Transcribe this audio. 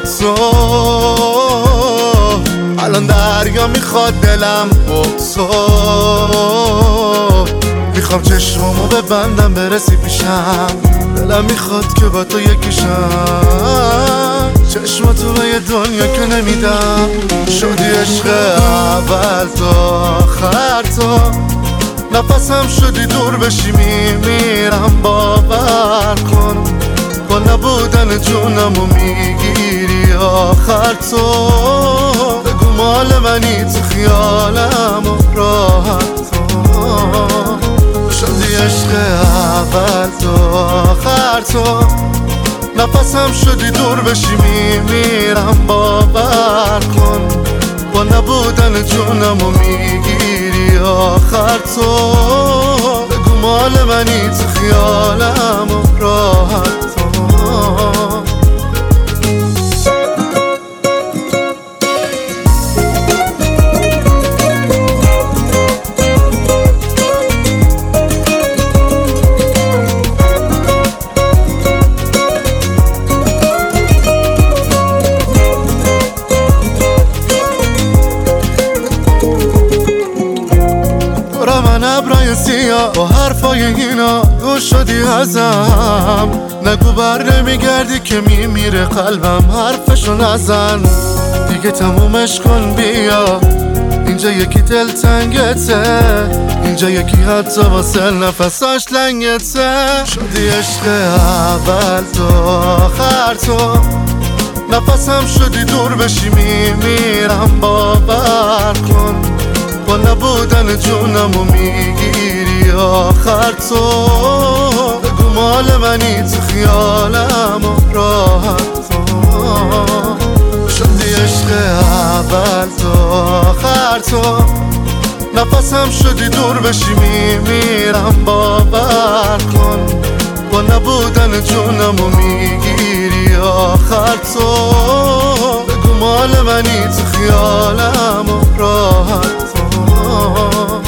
تو الان دریا میخواد دلم تو میخوام چشمامو ببندم برسی پیشم دلم میخواد که با تو یکیشم چشماتو به یه دنیا که نمیدم شدی عشق اول تا آخر تو نفسم شدی دور بشی میمیرم باور کن با نبودن جونمو میگیری آخر تو بگو مال منی تو خیالم و راحت تو شدی عشق اول تا آخر تو نفسم شدی دور بشی میمیرم باور کن با نبودن جونمو میگیری آخر تو بگو مال منی تو خیالم و راحت تو من ابرای سیاه با حرفای اینا دور شدی ازم نگو بر نمیگردی که میمیره قلبم حرفشو نزن دیگه تمومش کن بیا اینجا یکی دل تنگته اینجا یکی حتی واسه نفساش لنگته شدی عشق اول تا آخر تو نفسم شدی دور بشی میمیرم باور کن با نبودن جونمو میگیری آخر تو بگو مال منی تو خیالم و راحت تو شدی عشق اول تا آخر تو نفسم شدی دور بشی میمیرم باور کن با نبودن جونمو میگیری آخر تو بگو مال منی تو خیالم و راحت تو